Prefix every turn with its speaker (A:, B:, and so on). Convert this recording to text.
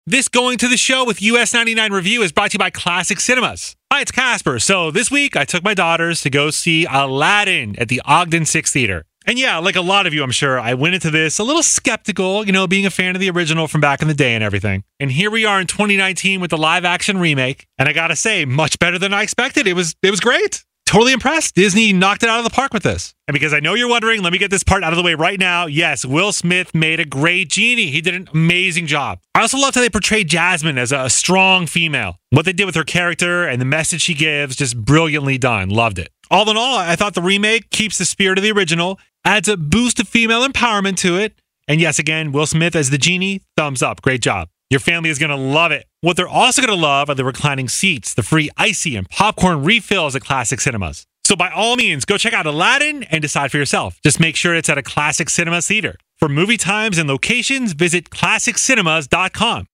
A: This Going to the Show with US 99 review is brought to you by Classic Cinemas. Hi, it's Casper. So this week I took my daughters to go see Aladdin at the Ogden 6 Theater. And yeah, like a lot of you, I'm sure, I went into this a little skeptical, being a fan of the original from back in the day and everything. And here we are in 2019 with the live action remake. And I gotta say, much better than I expected. It was great. Totally impressed. Disney knocked it out of the park with this. And because I know you're wondering, let me get this part out of the way right now. Yes, Will Smith made a great genie. He did an amazing job. I also loved how they portrayed Jasmine as a strong female. What they did with her character and the message she gives, just brilliantly done. Loved it. All in all, I thought the remake keeps the spirit of the original, adds a boost of female empowerment to it. And yes, again, Will Smith as the genie, thumbs up. Great job. Your family is going to love it. What they're also going to love are the reclining seats, the free icy and popcorn refills at Classic Cinemas. So by all means, go check out Aladdin and decide for yourself. Just make sure it's at a Classic Cinemas theater. For movie times and locations, visit ClassicCinemas.com.